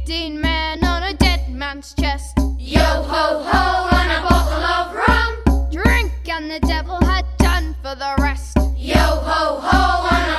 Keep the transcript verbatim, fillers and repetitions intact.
Fifteen men on a dead man's chest. Yo ho ho and a bottle of rum. Drink and the devil had done for the rest. Yo ho ho and a